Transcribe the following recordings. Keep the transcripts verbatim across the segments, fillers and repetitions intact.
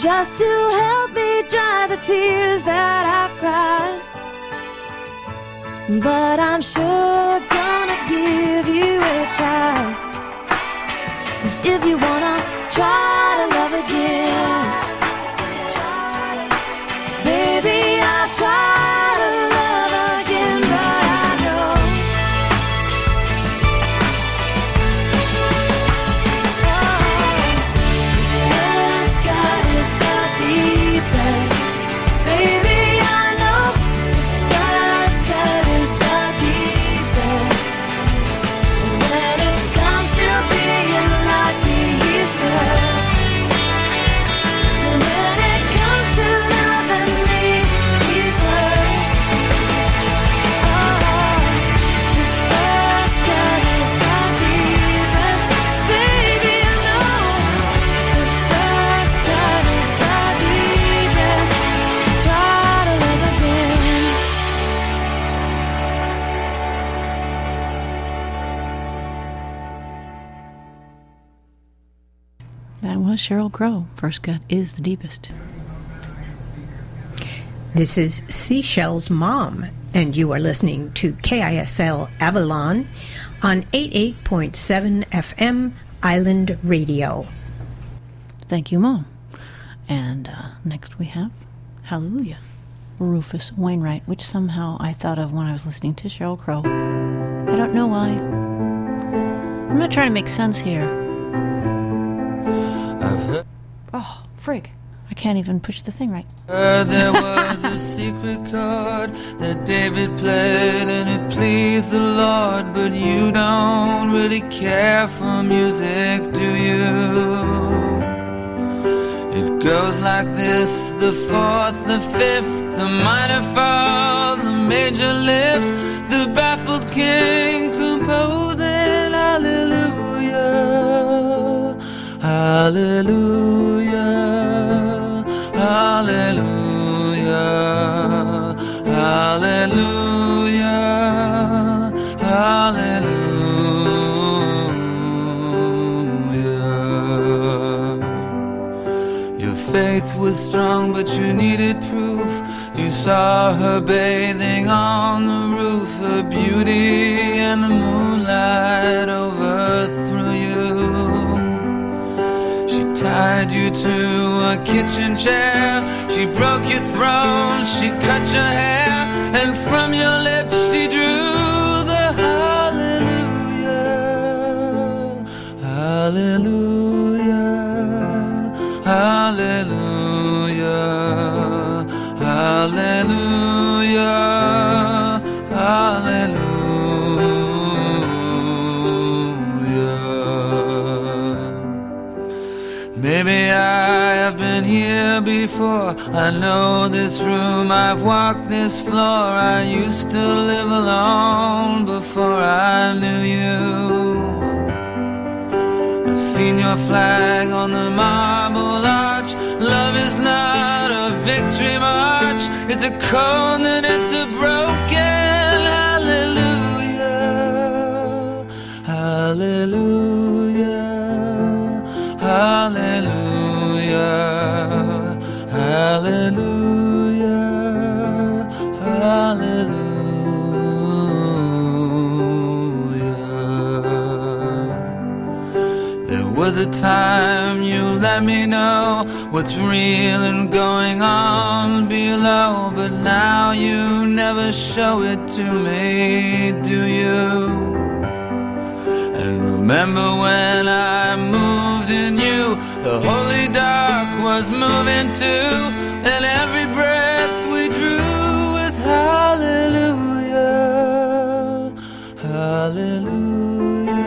just to help me dry the tears that I've cried. But I'm sure gonna give you a try. 'Cause if you wanna try to love again, baby, I'll try to love again. But I know first cut is the deepest. Baby, I know first cut is the deepest. When it comes to being like the East Coast, when it comes to loving me, East Coast, oh, the first cut is the deepest. Baby, I know the first cut is the deepest. Try to love again. That was Sheryl Crow. First cut is the deepest. This is Seashell's Mom, and you are listening to K I S L Avalon on eighty-eight point seven F M Island Radio. Thank you, Mom. And uh, next we have Hallelujah, Rufus Wainwright, which somehow I thought of when I was listening to Sheryl Crow. I don't know why. I'm not trying to make sense here. I've heard Oh, frig. I can't even push the thing right. there was a secret chord that David played and it pleased the Lord, but you don't really care for music, do you? It goes like this: the fourth, the fifth, the minor fall, the major lift, the baffled king composing hallelujah, hallelujah, hallelujah, hallelujah, hallelujah. Your faith was strong, but you needed proof. You saw her bathing on the roof, her beauty and the moonlight overthrew you. She tied you to a kitchen chair, she broke your throne, she cut your hair, and from your lips she drew the hallelujah, hallelujah, hallelujah, hallelujah, hallelujah. Maybe I have been here before, I know this room, I've walked this floor. I used to live alone before I knew you. I've seen your flag on the marble arch. Love is not a victory march, it's a code and it's a broken hallelujah, hallelujah, hallelujah, hallelujah, hallelujah. There was a time you let me know what's real and going on below, but now you never show it to me, do you? And remember when I moved in you, the holy dark was moving too, and every breath we drew was hallelujah, hallelujah,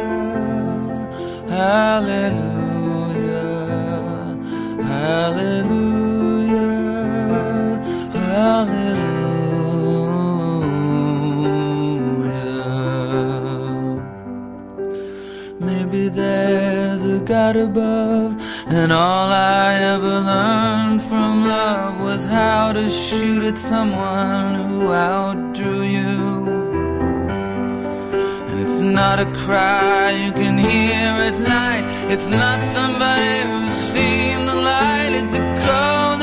hallelujah, hallelujah, hallelujah. Maybe there's a God above, and all I ever learned from love was how to shoot at someone who outdrew you. And it's not a cry you can hear at night. It's not somebody who's seen the light. It's a cold